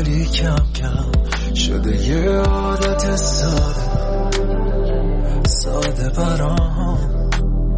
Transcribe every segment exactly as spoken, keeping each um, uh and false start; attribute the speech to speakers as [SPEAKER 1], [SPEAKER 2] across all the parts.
[SPEAKER 1] ولی کم کم شده یه عادت ساده ساده برام.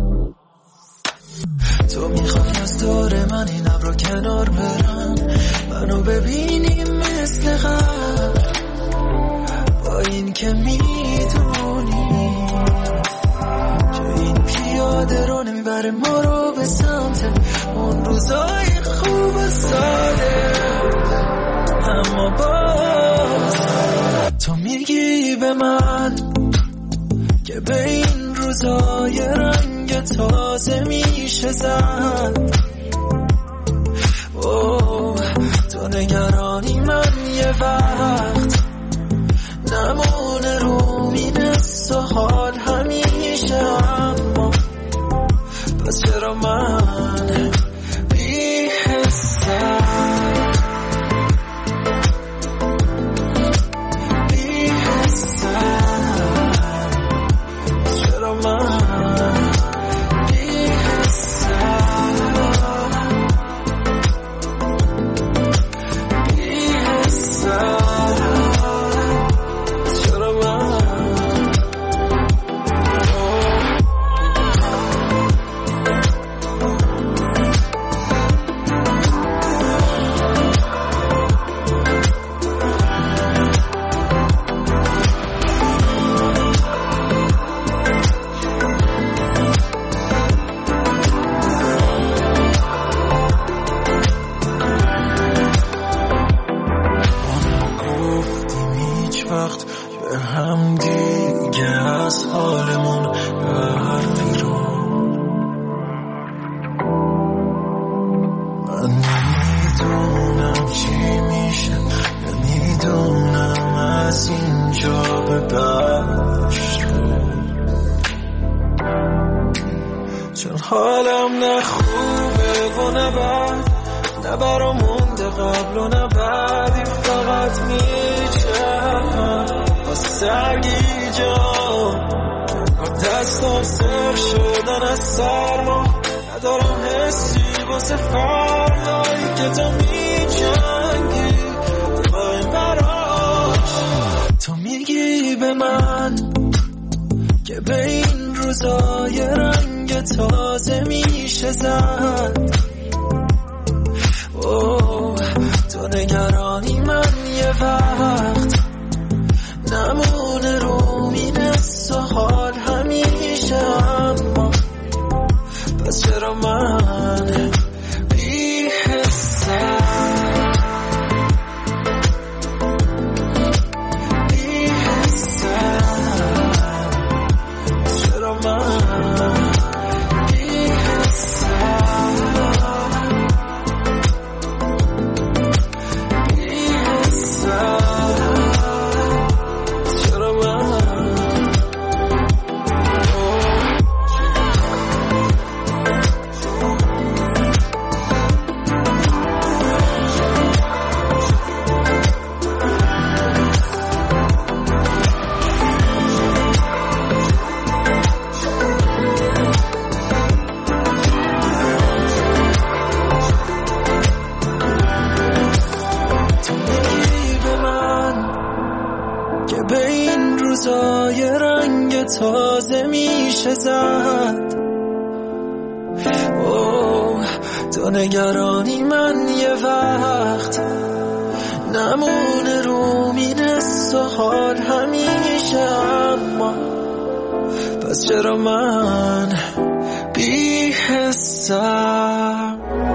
[SPEAKER 1] تو میخوای از دور من این ابرو کنار برم، منو ببینی مثل قبل، با این که میدونی که این پیاده رو نمیبره ما رو به سمت اون روزای خوب و ساده. اما باز تو میگی به من که به این روزای رنگ تازه میشه زد. اوه تو نگرانی من یه وقت نمونه رو مینست و حال همیشه، اما پس چرا من بی حسم بی حسم چرا من بی حسم بی حسم حالم نه خوبه و نه بد، نه برا مونده قبل و نه بعدی، فقط میچرم با سرگی جان دستم سر شدن از سرما، ندارم حسی واسه فردایی که تو میجنگی با این براش. تو میگی به من که به این روزای رنگ تازه میشه زد. اوه تو نگرانی من یه وقت نمونه رو مینست و حال همیشه، اما پس چرا من بی حسم بی حسم چرا من بی حسم بی حسم چرا من روزای رنگ تازه میشه زد. اوه تو نگرانی من یه وقت نمونه رو مینست و حال همیشه، اما پس چرا من بی حسم.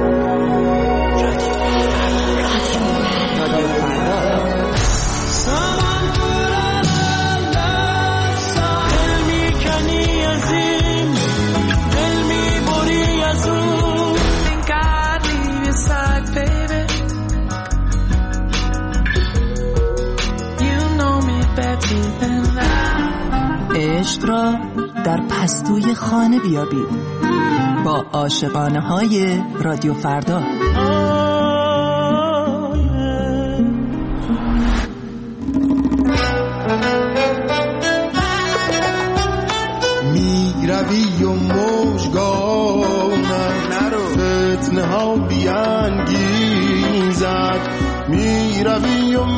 [SPEAKER 2] عشق را در پستوی خانه بیابید با عاشقانه های رادیو فردا.
[SPEAKER 3] می روی و موجگانم فتنه ها بیانگیزم،
[SPEAKER 1] میزد، میروی و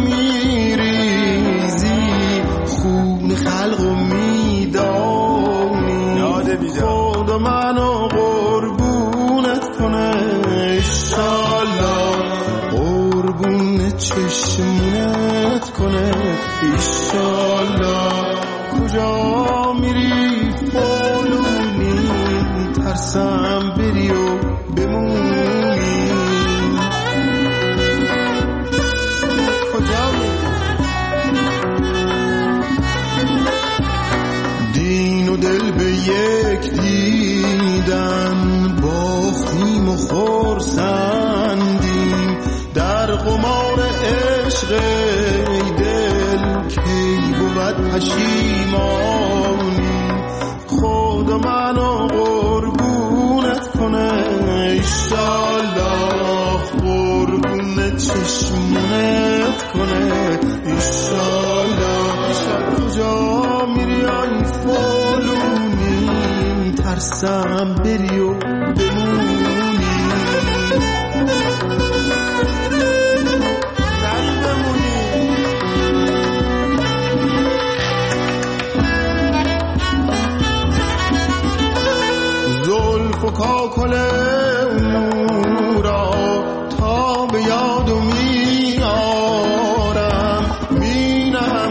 [SPEAKER 1] میریزی خون خلق و میدانی. خدا منو قربونت کنه ایشالله، قربون چشمونت کنه ایشالله. کجا میری فالونی، ترسم بری و بمونی. کجا دین و دل به یک دیدن، باختیم و خرسندیم در قمار عشق دل، کی بود پشیمانی. خدا منو قربونت کنه ایشالله، قربون چشمونت کنه ایشالله. کجا میری آی فالونی، ترسم بری و بمونی. زلف و کاکل اون را تا به یادو میارم، مینم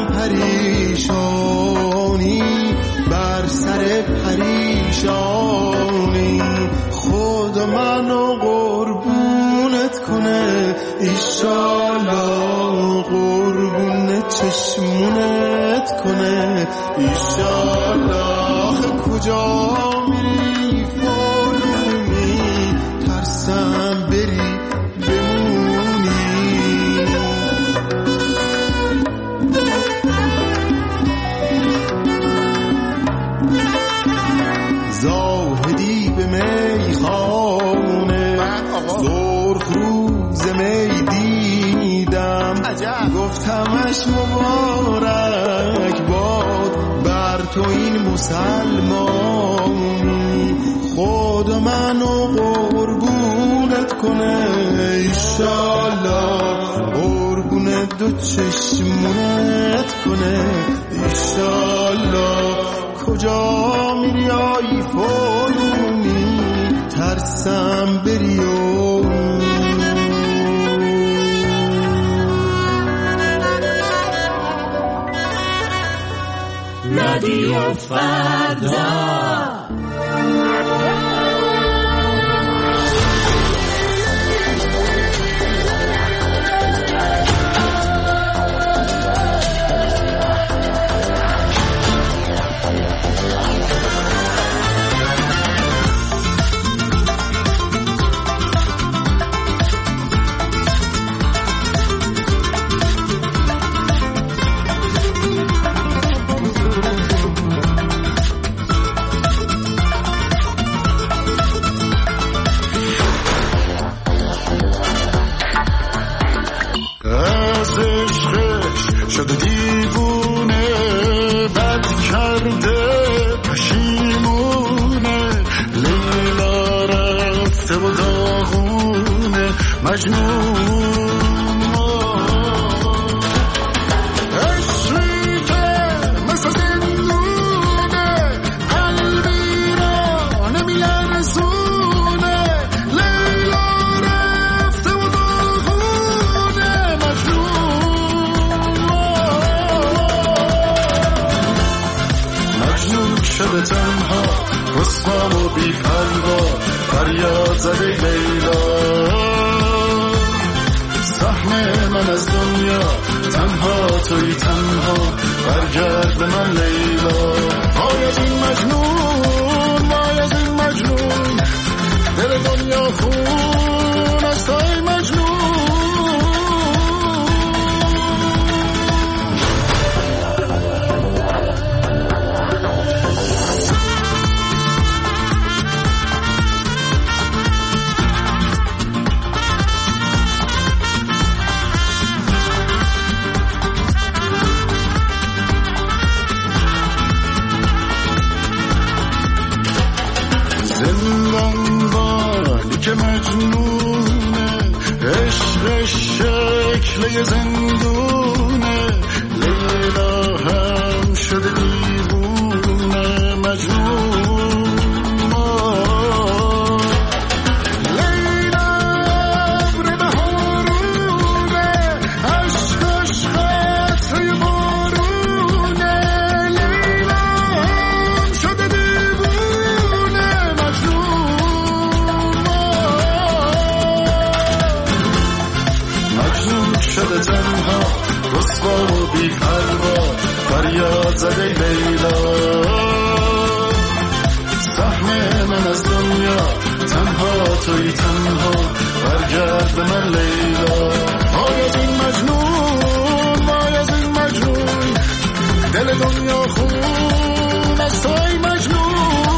[SPEAKER 1] پریشانی بر سر پریشانی. خدا منو قربونت کنه ایشالله، قربون چشمونت کنه ایشالله. کجا میری فالونی، ترسم بری بمونی. زاهدی به میخانه سرخ روز می دیدم، گفتمش مبارک باد بر تو این مسلمانی. خدا منو قربونت کنه ایشالله، قربون دو چشمونت کنه ایشالله. کجا میری آی فالونی، ترسم بری و
[SPEAKER 2] رادیو فردا.
[SPEAKER 1] شده دیوونه، بد کرده پشیمونه. لیلا رفته و داغونه مجنون. عشقیته مثل زندونه، قلبی را نمیارزونه. لیلا رفته و داغونه مجنون. شده تنها رسوام و بی پروا، فریاد زده لیلا. سهم من از دنیا تنها توی تنها، برگرد به من لیلا. وای از این مجنون، وای از این مجنون، دل دنیا خون از تای مجنون. زندان بانی که مجنون کتله زندونه، لیلا هم شده دیوونه مجنون. لیلا ابر بهارونه، عشقش قطره بارونه، لیلا هم شده دیوونه مجنون. مجنون شده تنها، رسوا و بی پروا، فریاد زده لیلا. سهم من از دنیا، تنها توی تنها، برگرد به من لیلا. وای از این مجنون، وای از این مجنون، دل دنیا خون از توی مجنون.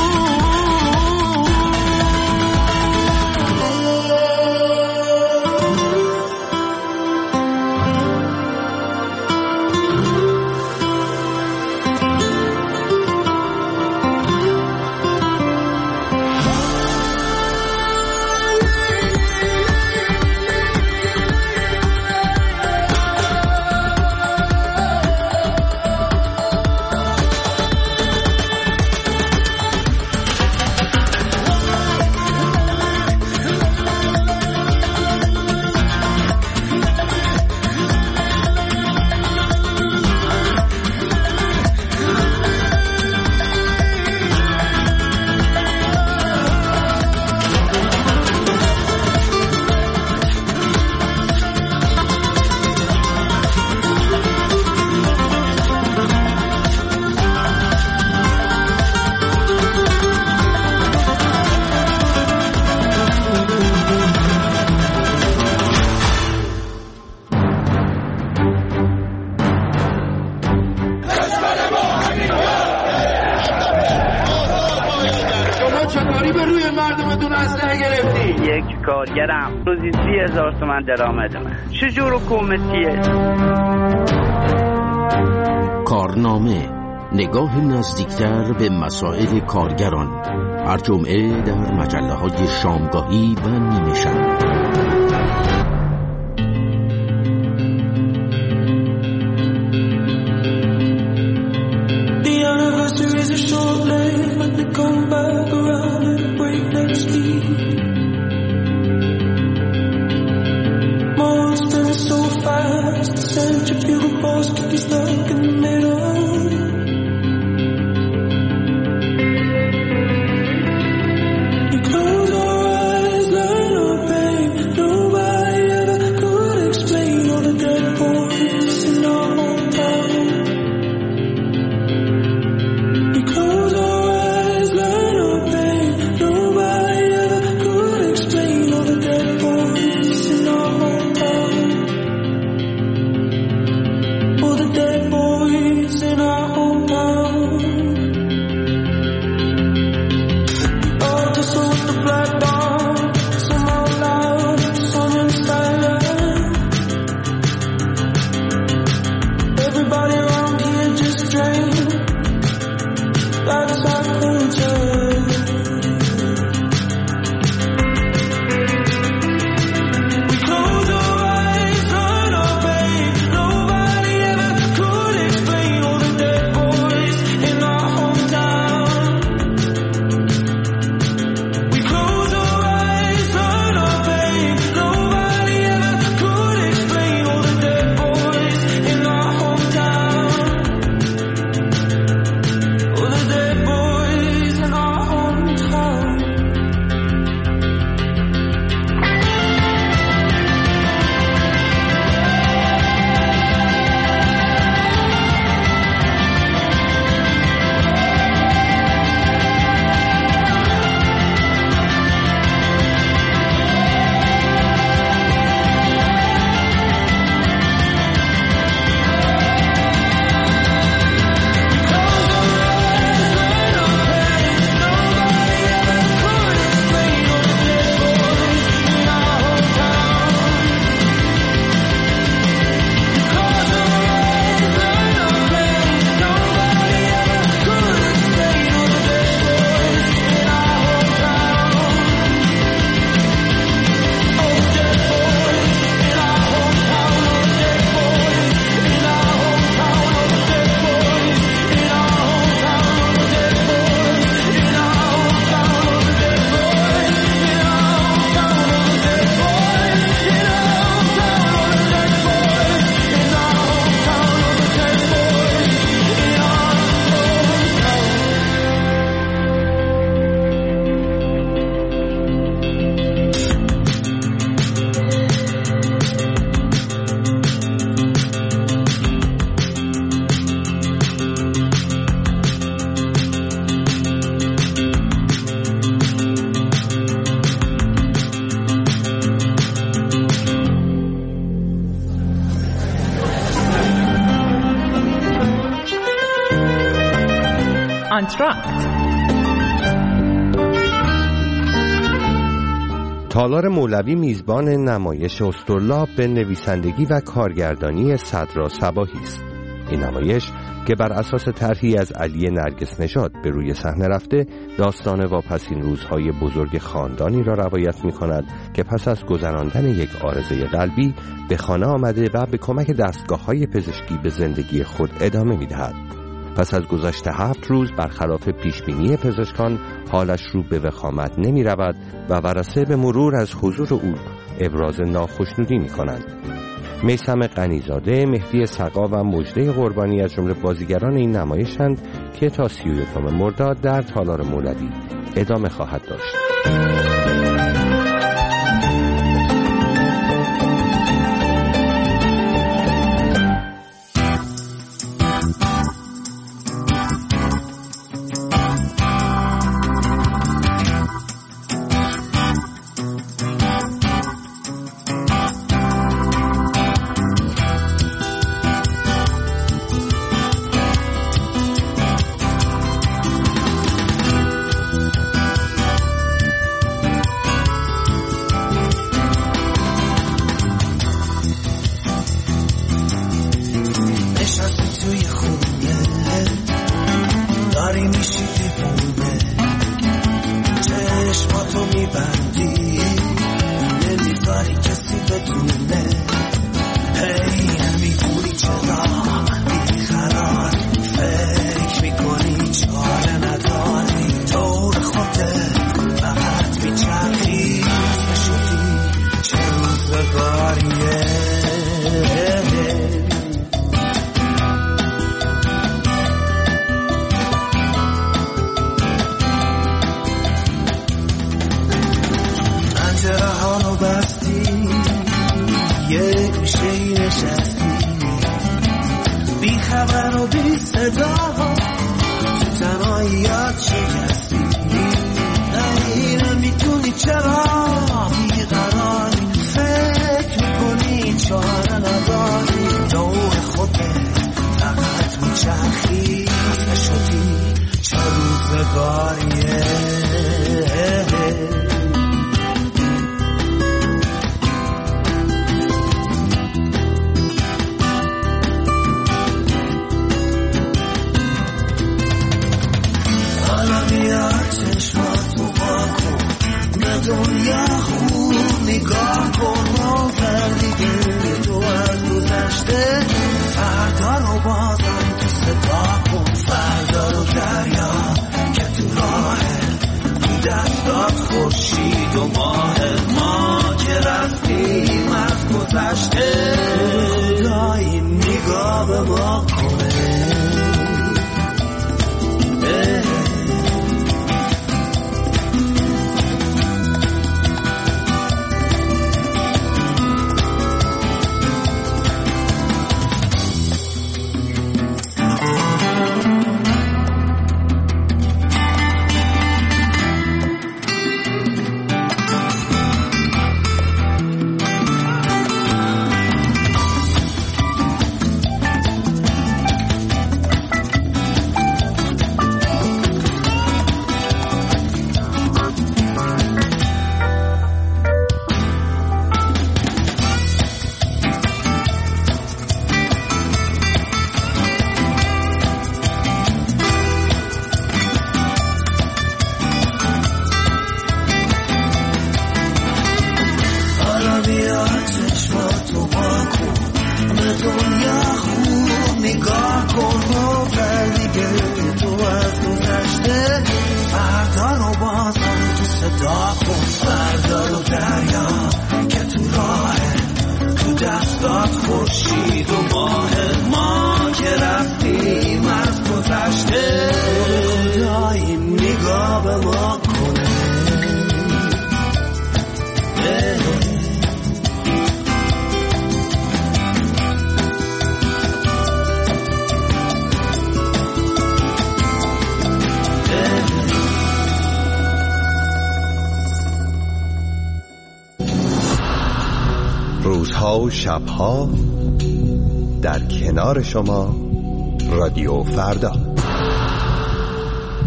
[SPEAKER 3] کارگرم روزی سی هزار تومن درآمد من. چجور حکومتیه؟
[SPEAKER 4] کارنامه، نگاه نزدیکتر به مسائل کارگران، هر جمعه در مجله های شامگاهی و نیمه شب.
[SPEAKER 5] All the dead boys
[SPEAKER 2] آنتراکت.
[SPEAKER 5] تالار مولوی میزبان نمایش اسطرلاب به نویسندگی و کارگردانی صدرا صباحی است. این نمایش که بر اساس طرحی از علی نرگس نژاد به روی صحنه رفته، داستان واپسین روزهای بزرگ خاندانی را روایت می‌کند که پس از گذراندن یک عارضه قلبی به خانه آمده و به کمک دستگاه‌های پزشکی به زندگی خود ادامه می‌دهد. پس از گذشت هفت روز برخلاف پیشبینی پزشکان حالش رو به وخامت نمی رود و ورثه به مرور از حضور او ابراز ناخشنودی می کنند. میثم غنیزاده، مهدی سقا و مژده قربانی از جمله بازیگران این نمایشند که تا سی و یکم مرداد در تالار مولوی ادامه خواهد داشت. روزها و شبها در کنار شما رادیو فردا.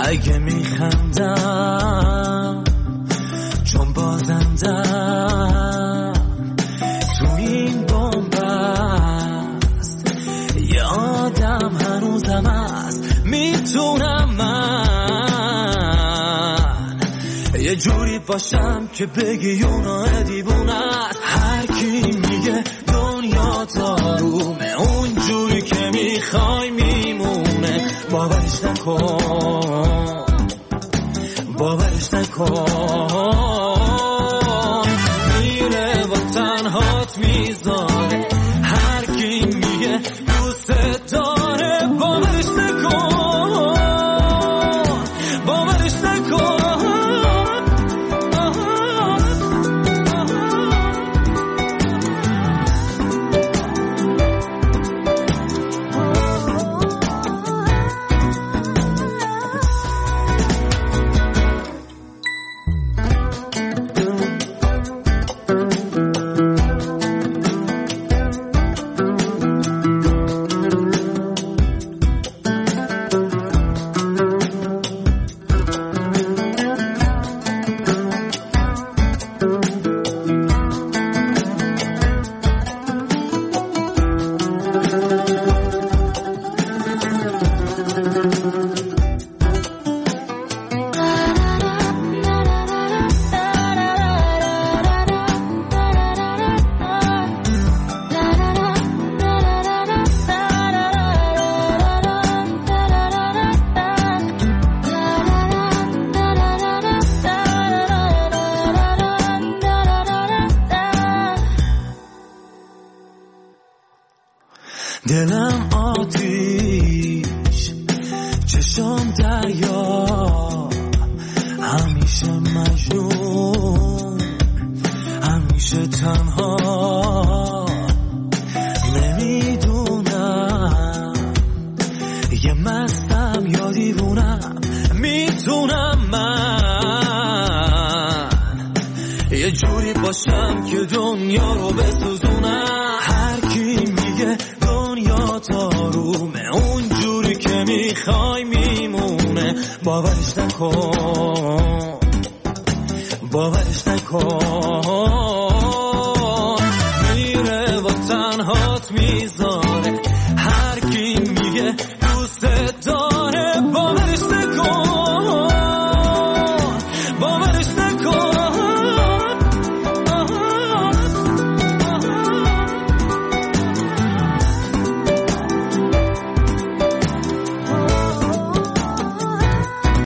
[SPEAKER 6] اگه میخندم چون بازندم تو این بنبست، یه آدم هنوزم هست. میتونم من یه جوری باشم که بگی اونا دیوونست. هر کی میگه دنیا تارومه، اون جوری که میخوای میمونه. باورش نکن، باورش نکن، میره و تنهات میذاره. هر کی میگه دوست داره، باورش نکن، باورش نکن. دلم آتیش، چشم دریا، همیشه مجنون، همیشه تنها. نمیدونم یه مستم یا دیوونم. میتونم من یه جوری باشم که دنیا رو بسوزونم. هر کی میگه دنیا تارومه، اون جوری که میخوای میمونه. باورش نکن، باورش نکن.